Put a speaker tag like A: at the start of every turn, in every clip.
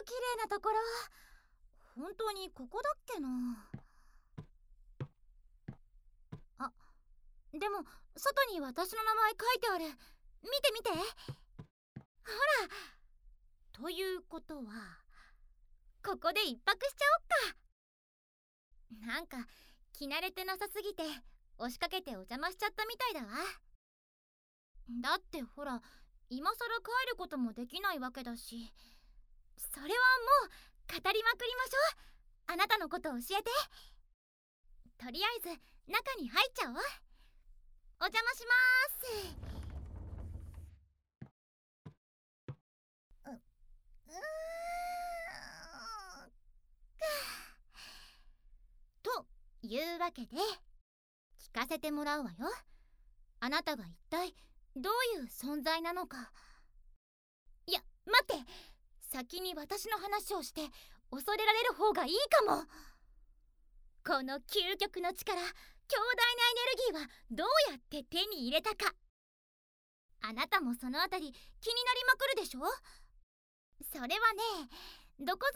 A: 綺麗なところ。本当にここだっけな。あ、でも外に私の名前書いてある。見て見て。ほら。ということはここで一泊しちゃおっか。なんか着慣れてなさすぎて押しかけてお邪魔しちゃったみたいだわ。だってほら、今さら帰ることもできないわけだし。それはもう語りまくりましょう。あなたのこと教えて。とりあえず中に入っちゃおう。お邪魔しまーす。というわけで聞かせてもらうわよ。あなたが一体どういう存在なのか。いや待って、先に私の話をして恐れられる方がいいかも。この究極の力、強大なエネルギーはどうやって手に入れたか。あなたもそのあたり気になりまくるでしょ。それはね、どこぞ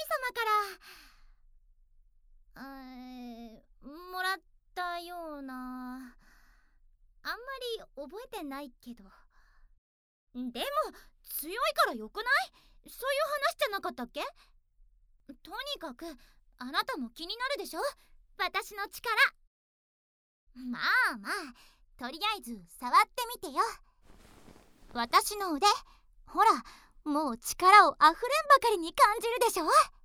A: の神様からもらったような。あんまり覚えてないけど。でも強いからよくない？そういう話じゃなかったっけ？とにかくあなたも気になるでしょ、私の力。まあまあ、とりあえず触ってみてよ。私の腕、ほら、もう力をあふれんばかりに感じるでしょ。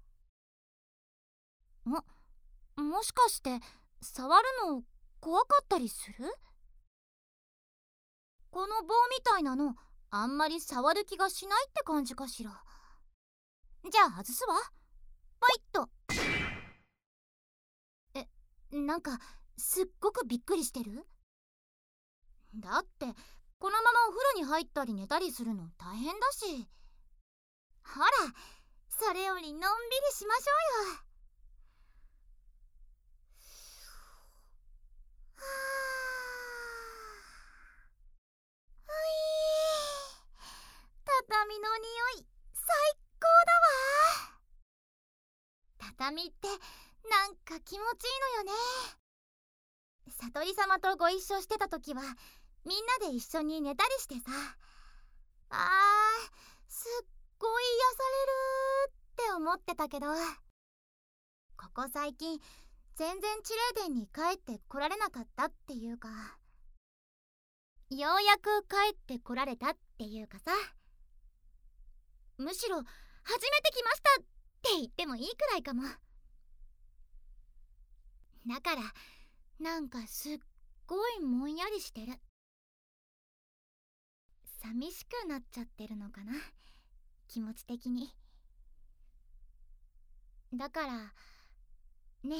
A: もしかして触るの怖かったりする？この棒みたいなのあんまり触る気がしないって感じかしら。じゃあ外すわ。ポイッと。なんかすっごくびっくりしてる？だってこのままお風呂に入ったり寝たりするの大変だし。ほら、それよりのんびりしましょうよ。はあ、畳の匂い最高だわ。畳ってなんか気持ちいいのよね。悟り様とご一緒してた時はみんなで一緒に寝たりしてさ、すっごい癒されるって思ってたけど、ここ最近全然チレーデンに帰ってこられなかったっていうか、ようやく帰ってこられたっていうかさ、むしろ初めて来ましたって言ってもいいくらいかも。だからなんかすっごいもんやりしてる。寂しくなっちゃってるのかな、気持ち的に。だからね、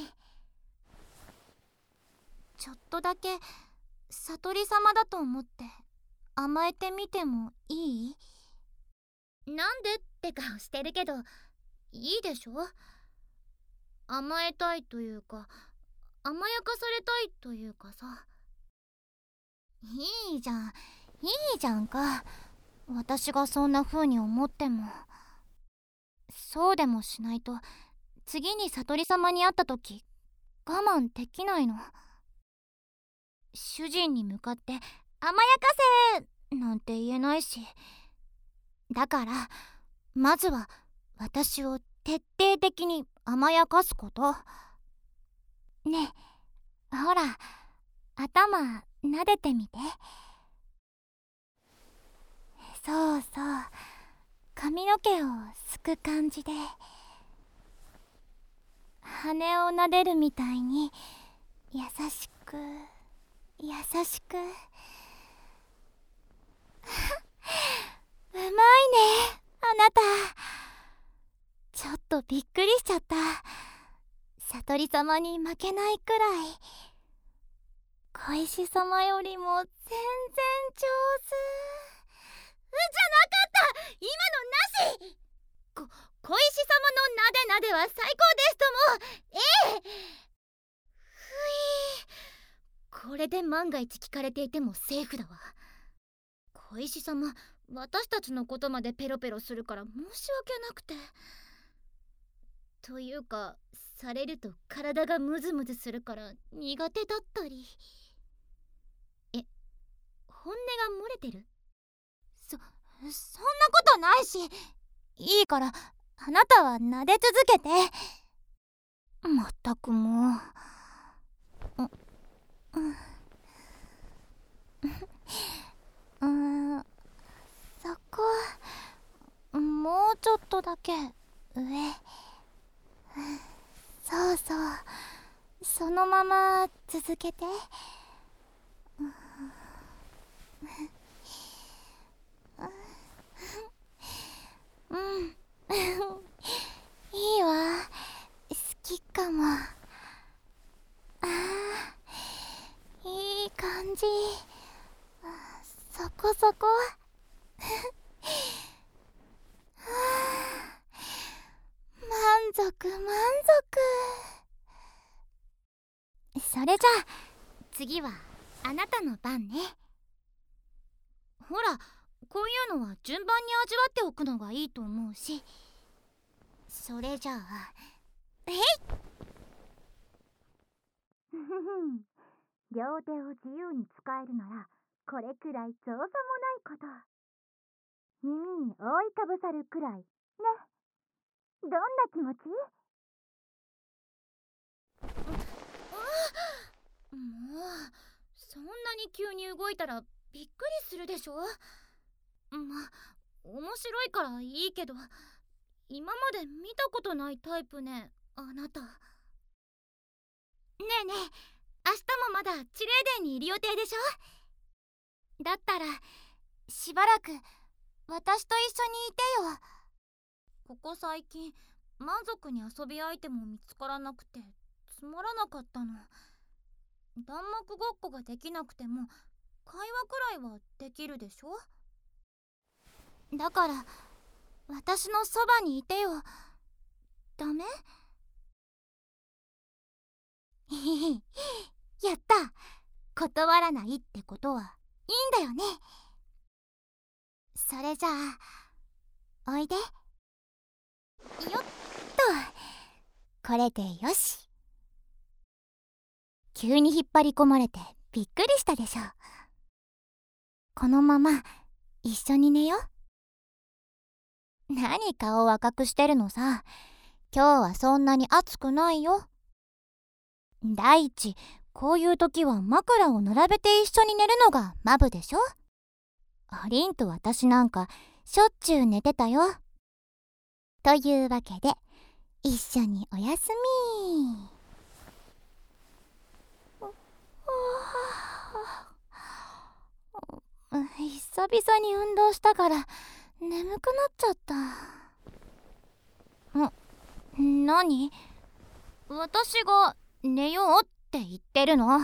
A: ちょっとだけ悟り様だと思って甘えてみてもいい？なんでって顔してるけどいいでしょ。甘えたいというか甘やかされたいというかさ。いいじゃん、いいじゃんか。私がそんな風に思っても。そうでもしないと次に悟り様に会った時我慢できないの。主人に向かって甘やかせなんて言えないし。だからまずは私を徹底的に甘やかすこと。ねえ、ほら、頭撫でてみて。そうそう、髪の毛をすく感じで、羽を撫でるみたいに優しく優しく。うまいね、あなた。ちょっとびっくりしちゃった。悟り様に負けないくらい。小石様よりも全然上手。じゃなかった、今のなし。小石様のなでなでは最高ですとも。ふい、これで万が一聞かれていてもセーフだわ。小石様、私たちのことまでペロペロするから申し訳なくて。 というか、されると体がムズムズするから苦手だったり。え、本音が漏れてる？そんなことないし。いいから、あなたは撫で続けて。まったくもう。そこ、もうちょっとだけ上。そうそう、そのまま続けて。うんいいわ、好きかも。いい感じ。そこそこ。満足満足。それじゃあ次はあなたの番ね。ほら、こういうのは順番に味わっておくのがいいと思うし。それじゃあ、えい両手を自由に使えるなら、これくらい造作もないこと。耳に覆いかぶさるくらいね。どんな気持ち？もう、そんなに急に動いたらびっくりするでしょ。面白いからいいけど、今まで見たことないタイプね、あなた。ねえねえ、明日もまだチレーデンにいる予定でしょ？だったらしばらく私と一緒にいてよ。ここ最近満足に遊び相手も見つからなくてつまらなかったの。弾幕ごっこができなくても会話くらいはできるでしょ？だから私のそばにいてよ。ダメ？やった。断らないってことはいいんだよね。それじゃあおいで。よっと、これでよし。急に引っ張り込まれてびっくりしたでしょ。このまま一緒に寝よ。何顔を赤くしてるのさ。今日はそんなに暑くないよ。第一、こういう時は枕を並べて一緒に寝るのがマブでしょ。リンと私なんかしょっちゅう寝てたよ。というわけで一緒におやすみ。久々に運動したから眠くなっちゃった。何？私が寝ようって言ってるの？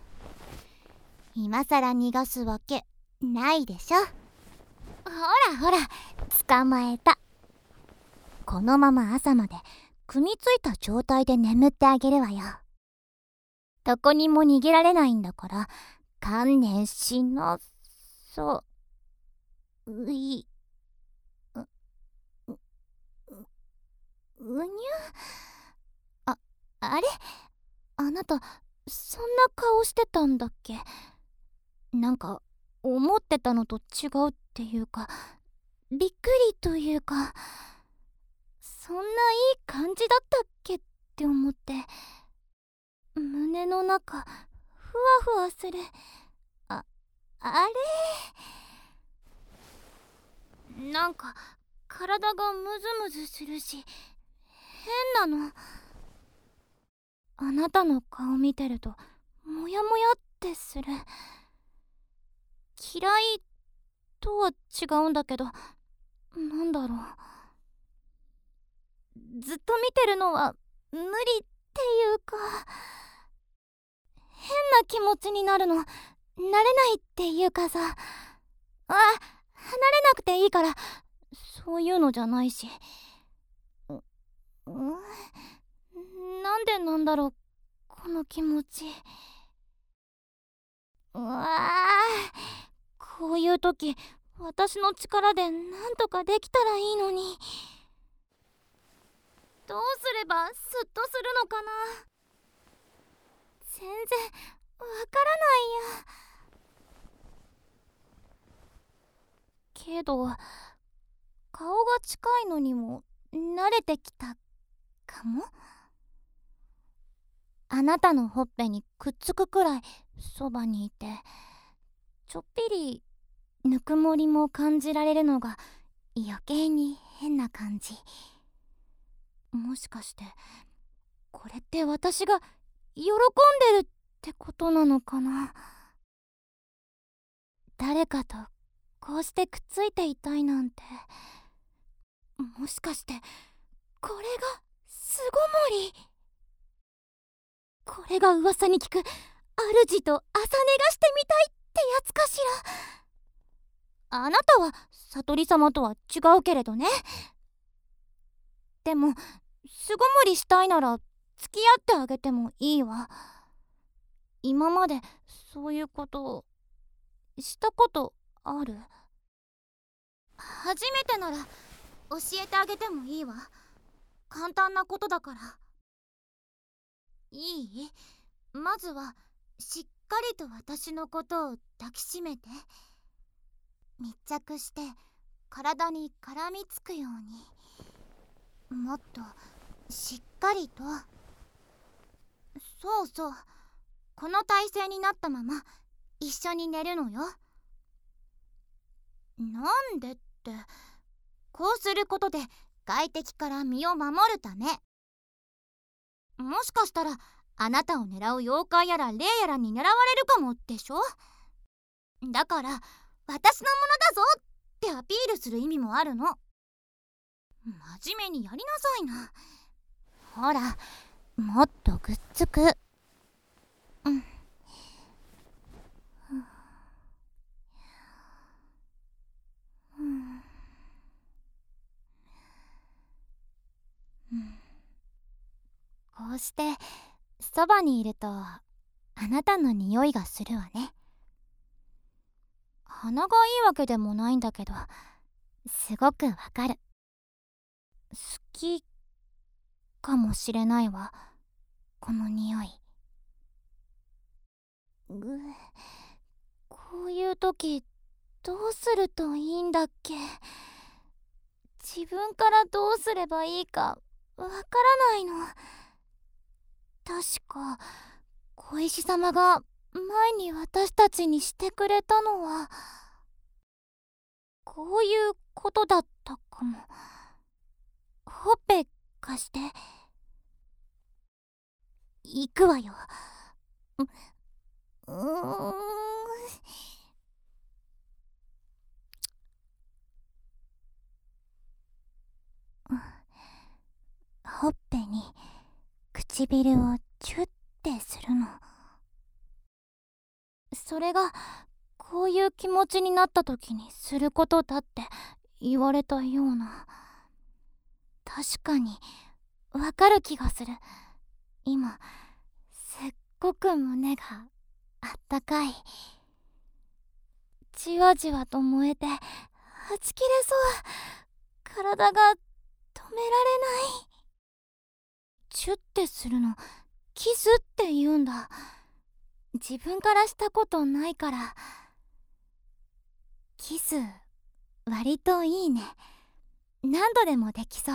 A: 今さら逃がすわけないでしょ。ほらほら、捕まえた。このまま朝まで組みついた状態で眠ってあげるわよ。どこにも逃げられないんだから観念しなさい。うにゃ。あれ、あなたそんな顔してたんだっけ？なんか思ってたのと違うっていうか、びっくりというか、そんないい感じだったっけって思って、胸の中ふわふわする。あれ、なんか体がムズムズするし変なの。あなたの顔見てるとモヤモヤってする。嫌いとは違うんだけど、なんだろう、ずっと見てるのは無理っていうか、変な気持ちになるの。慣れないっていうかさ。離れなくていいから、そういうのじゃないし。なんでなんだろう、この気持ち。こういう時私の力でなんとかできたらいいのに。 どうすればスッとするのかな。全然わからないや。けど顔が近いのにも慣れてきたかも。あなたのほっぺにくっつくくらいそばにいて、ちょっぴりぬくもりも感じられるのが余計に変な感じ。もしかしてこれって私が喜んでるってことなのかな。誰かとこうしてくっついていたいなんて、もしかしてこれが巣ごもり。これが噂に聞く主と朝寝がしてみたいってやつかしら。あなたは悟り様とは違うけれどね。でも巣ごもりしたいなら付き合ってあげてもいいわ。今までそういうことしたことある？初めてなら教えてあげてもいいわ。簡単なことだから。いい？まずはしっかりと私のことを抱きしめて、密着して体に絡みつくように、もっとしっかりと。そうそう、この体勢になったまま一緒に寝るのよ。なんでって、こうすることで外敵から身を守るため。もしかしたらあなたを狙う妖怪やら霊やらに狙われるかもでしょ。だから私のものだぞってアピールする意味もあるの。真面目にやりなさいな。ほら、もっとくっつく。こうしてそばにいるとあなたの匂いがするわね。鼻がいいわけでもないんだけど、すごくわかる。好きかもしれないわ、この匂い。こういう時どうするといいんだっけ。自分からどうすればいいかわからないの。確か小石様が前に私たちにしてくれたのはこういうことだったかも。ほっぺ貸して。行くわよ。ほっぺに唇をチュッてするの。それがこういう気持ちになった時にすることだって言われたような。確かにわかる気がする。今すっごく胸があったかい。じわじわと燃えてはち切れそう。体が止められない。チュッてするのキスって言うんだ。自分からしたことないから。キス割といいね。何度でもできそう。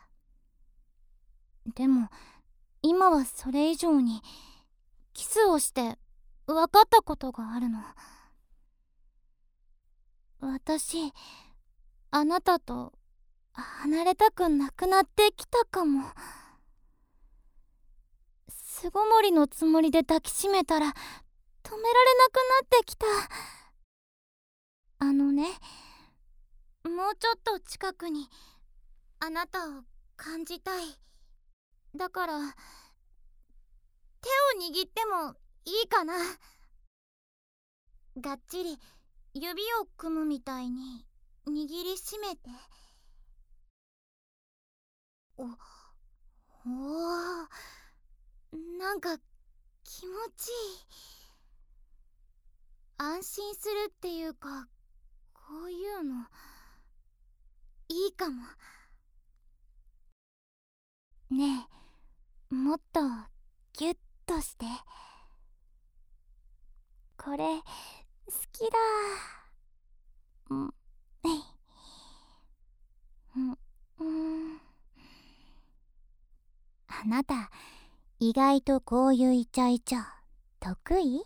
A: でも今はそれ以上にキスをして分かったことがあるの。私あなたと離れたくなくなってきたかも。巣ごもりのつもりで抱きしめたら止められなくなってきた。あのね、もうちょっと近くにあなたを感じたい。だから手を握ってもいいかな。がっちり指を組むみたいに握りしめて。おー、なんか気持ちいい。安心するっていうか、こういうのいいかも。 ねえ、もっとギュッとして。これ好きだ。うんえいうんうんあなた意外とこういうイチャイチャ得意？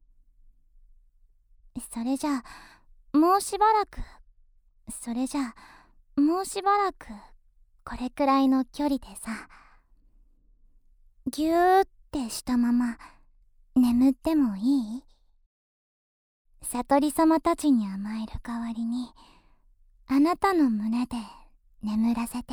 A: それじゃもうしばらくそれじゃもうしばらくこれくらいの距離でさ、ぎゅーってしたまま眠ってもいい？悟り様たちに甘える代わりにあなたの胸で眠らせて。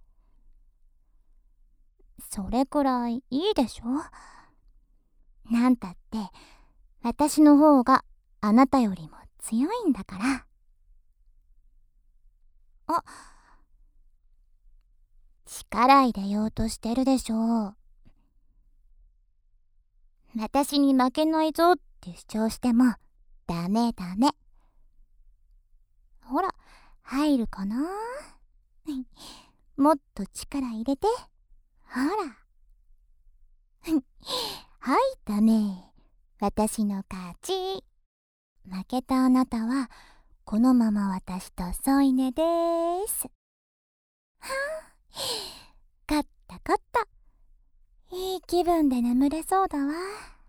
A: それくらいいいでしょ。なんたって私の方があなたよりも強いんだから。あ、力入れようとしてるでしょ。私に負けないぞって主張してもダメダメ。ほら、入るかな。もっと力入れて。ほら。はい、ダメ。私の勝ち。負けたあなたはこのまま私と添い寝です。勝った勝った。いい気分で眠れそうだわ。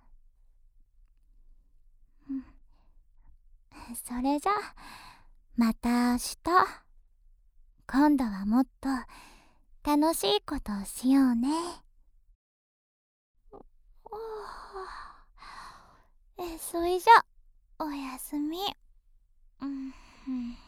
A: それじゃまた明日。今度はもっと楽しいことをしようね。それじゃおやすみ。うん